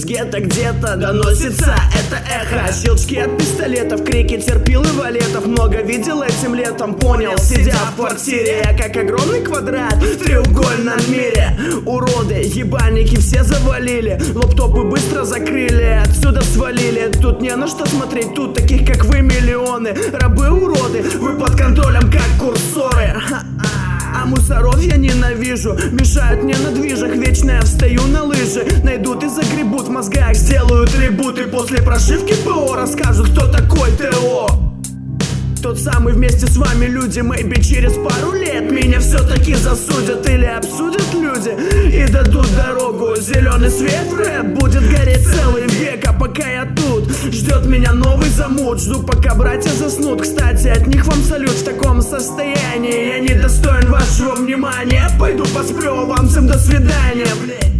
гетто где-то доносится это эхо. Щелчки от пистолетов, крики терпил и валетов. Много видел этим летом, понял, сидя в квартире. Я как огромный квадрат в треугольном мире. Уроды, ебальники все завалили, лаптопы быстро закрыли, отсюда свалили. Тут не на что смотреть, тут таких как вы миллионы. Рабы-уроды, вы под контролем как курсоры. А мусоров я ненавижу, мешают мне на движах. Вечно я встаю на лыжи, найдут и загребут в мозгах, сделают ребут. И после прошивки ПО расскажут, кто такой ТО. Тот самый вместе с вами люди. Maybe через пару лет меня все-таки засудят или обсудят люди и дадут дорогу. Зеленый свет в рэп будет гореть целый век. А пока я тут, ждет меня новый замут. Жду, пока братья заснут. Кстати, от них вам салют. В таком состоянии я не достоин вашего внимания. Пойду посплю, вам всем до свидания, блядь.